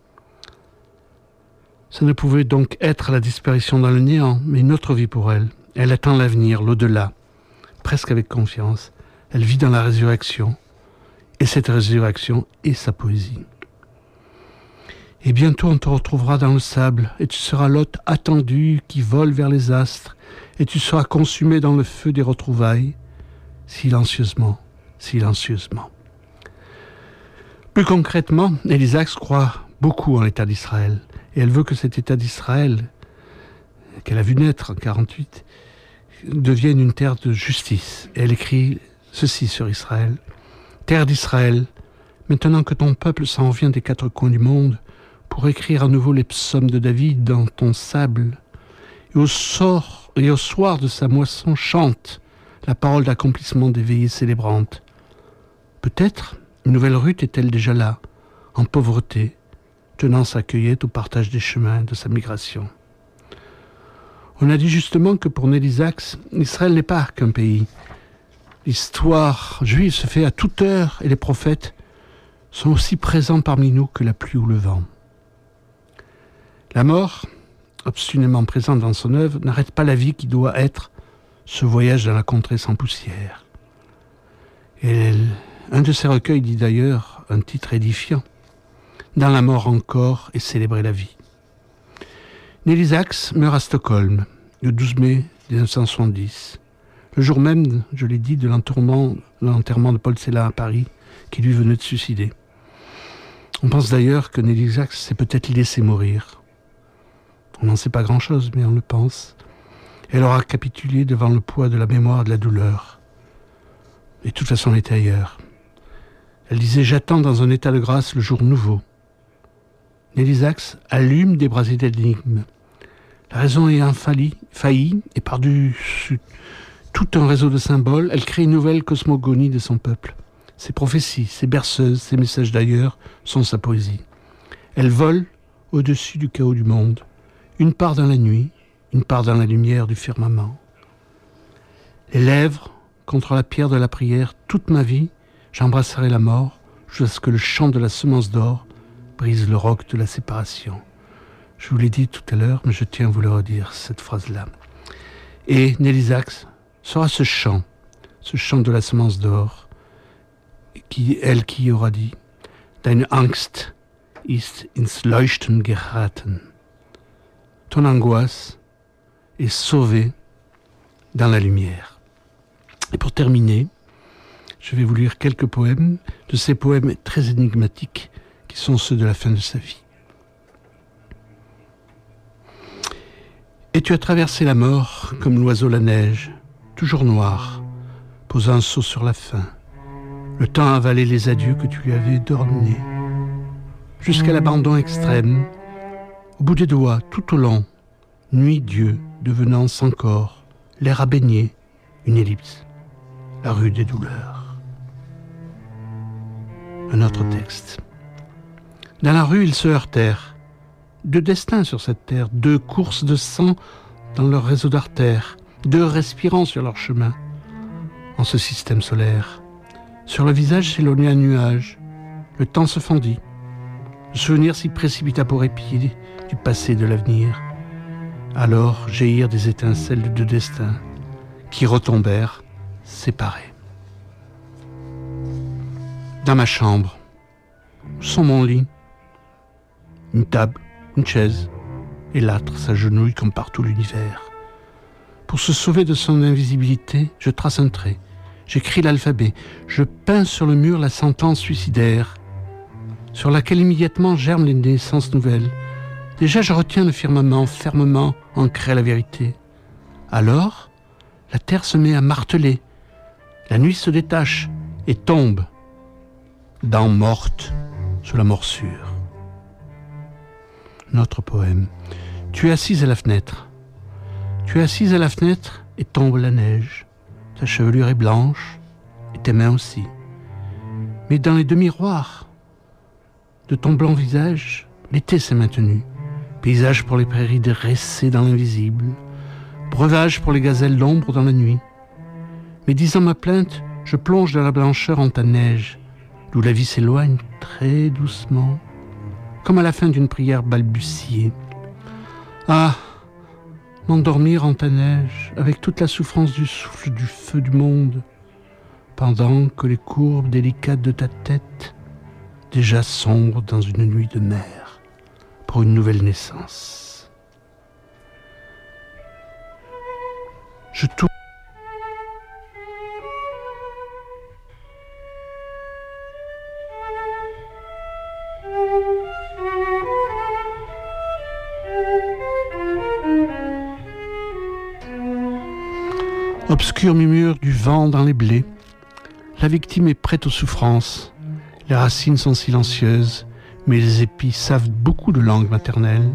Ça ne pouvait donc être la disparition dans le néant, mais une autre vie pour elle. Elle attend l'avenir, l'au-delà, presque avec confiance. Elle vit dans la résurrection, et cette résurrection est sa poésie. Et bientôt on te retrouvera dans le sable, et tu seras l'hôte attendu qui vole vers les astres, et tu seras consumé dans le feu des retrouvailles, silencieusement, silencieusement. Plus concrètement, Nelly Sachs croit beaucoup en l'État d'Israël, et elle veut que cet État d'Israël, qu'elle a vu naître en quarante-huit, devienne une terre de justice. Et elle écrit ceci sur Israël. Terre d'Israël, maintenant que ton peuple s'en vient des quatre coins du monde, pour écrire à nouveau les psaumes de David dans ton sable, et au, sort, et au soir de sa moisson chante la parole d'accomplissement des veillées célébrantes. Peut-être une nouvelle Ruth est-elle déjà là, en pauvreté, tenant sa cueillette au partage des chemins de sa migration. On a dit justement que pour Nelly Sachs, Israël n'est pas qu'un pays. L'histoire juive se fait à toute heure et les prophètes sont aussi présents parmi nous que la pluie ou le vent. La mort, obstinément présente dans son œuvre, n'arrête pas la vie qui doit être ce voyage dans la contrée sans poussière. Et elle, un de ses recueils dit d'ailleurs un titre édifiant. Dans la mort encore et célébrer la vie. Nelly Sachs meurt à Stockholm le douze mai dix-neuf cent soixante-dix. Le jour même, je l'ai dit, de l'enterrement, l'enterrement de Paul Celan à Paris, qui lui venait de suicider. On pense d'ailleurs que Nelly Sachs s'est peut-être laissé mourir On n'en sait pas grand-chose, mais on le pense. Elle aura capitulé devant le poids de la mémoire et de la douleur. Et de toute façon, elle était ailleurs. Elle disait « J'attends dans un état de grâce le jour nouveau ». Nelly Sachs allume des brasiers d'énigmes. La raison ayant failli, failli, et par-dessus tout un réseau de symboles, elle crée une nouvelle cosmogonie de son peuple. Ses prophéties, ses berceuses, ses messages d'ailleurs sont sa poésie. Elle vole au-dessus du chaos du monde, une part dans la nuit, une part dans la lumière du firmament. Les lèvres contre la pierre de la prière, toute ma vie, j'embrasserai la mort jusqu'à ce que le chant de la semence d'or brise le roc de la séparation. Je vous l'ai dit tout à l'heure, mais je tiens à vous le redire, cette phrase-là. Et Nelly Sachs sera ce chant, ce chant de la semence d'or, qui, elle qui aura dit « Deine Angst ist ins Leuchten geraten ». Ton angoisse est sauvée dans la lumière. Et pour terminer, je vais vous lire quelques poèmes, de ces poèmes très énigmatiques qui sont ceux de la fin de sa vie. Et tu as traversé la mort comme l'oiseau la neige, toujours noir, posant un seau sur la faim. Le temps a avalé les adieux que tu lui avais donnés, jusqu'à l'abandon extrême, au bout des doigts, tout au long, nuit Dieu, devenant sans corps, l'air a baigné, une ellipse, la rue des douleurs. Un autre texte. Dans la rue, ils se heurtèrent. Deux destins sur cette terre, deux courses de sang dans leur réseau d'artères, deux respirants sur leur chemin, en ce système solaire. Sur le visage s'éloigna un nuage, le temps se fendit. Le souvenir s'y précipita pour épier du passé et de l'avenir. Alors jaillirent des étincelles de deux destins qui retombèrent séparés. Dans ma chambre, sur mon lit, une table, une chaise, et l'âtre s'agenouille comme partout l'univers. Pour se sauver de son invisibilité, je trace un trait, j'écris l'alphabet, je peins sur le mur la sentence suicidaire, sur laquelle immédiatement germent les naissances nouvelles. Déjà je retiens le firmament, fermement ancré à la vérité. Alors, la terre se met à marteler, la nuit se détache et tombe, dents mortes sous la morsure. Notre poème. Tu es assise à la fenêtre. Tu es assise à la fenêtre et tombe la neige. Ta chevelure est blanche et tes mains aussi. Mais dans les deux miroirs de ton blanc visage, l'été s'est maintenu. Paysage pour les prairies dressées dans l'invisible. Breuvage pour les gazelles d'ombre dans la nuit. Mais disant ma plainte, je plonge dans la blancheur en ta neige, d'où la vie s'éloigne très doucement, comme à la fin d'une prière balbutiée. Ah, m'endormir en ta neige, avec toute la souffrance du souffle du feu du monde, pendant que les courbes délicates de ta tête, déjà sombrent dans une nuit de mer, pour une nouvelle naissance. Je tourne. Obscur murmure du vent dans les blés. La victime est prête aux souffrances. Les racines sont silencieuses, mais les épis savent beaucoup de langue maternelle.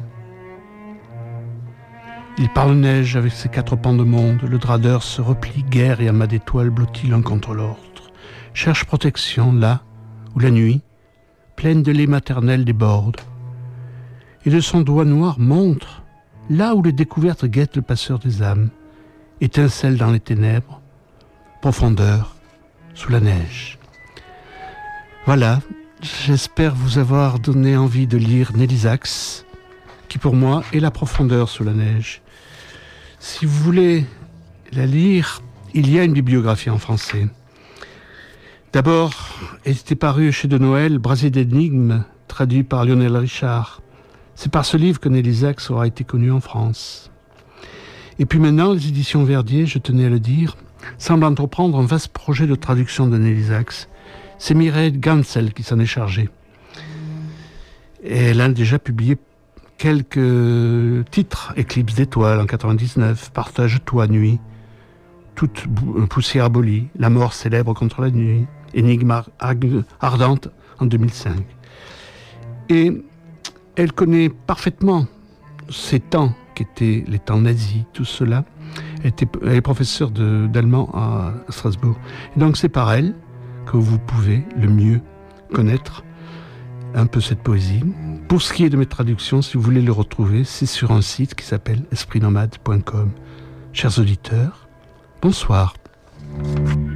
Il parle neige avec ses quatre pans de monde. Le dradeur se replie guère et amas d'étoiles blottis l'un contre l'autre. Cherche protection là où la nuit, pleine de lait maternel, déborde. Et de son doigt noir montre là où les découvertes guettent le passeur des âmes. Étincelle dans les ténèbres, profondeur sous la neige. Voilà, j'espère vous avoir donné envie de lire Nelly Sachs, qui pour moi est la profondeur sous la neige. Si vous voulez la lire, il y a une bibliographie en français. D'abord, elle était parue chez De Noël, Brasier d'énigmes, traduit par Lionel Richard. C'est par ce livre que Nelly Sachs aura été connue en France. Et puis maintenant, les éditions Verdier, je tenais à le dire, semblent entreprendre un vaste projet de traduction de Nelly Sachs. C'est Mireille Gansel qui s'en est chargée. Et elle a déjà publié quelques titres. Éclipse d'étoiles en quatre-vingt-dix-neuf, Partage-toi nuit, Toute poussière abolie, La mort célèbre contre la nuit, Énigme ardente en deux mille cinq. Et elle connaît parfaitement ces temps qui étaient les temps nazis, tout cela. Elle, était, elle est professeure de, d'allemand à Strasbourg. Et donc c'est par elle que vous pouvez le mieux connaître un peu cette poésie. Pour ce qui est de mes traductions, si vous voulez le retrouver, c'est sur un site qui s'appelle esprit nomade point com. Chers auditeurs, bonsoir.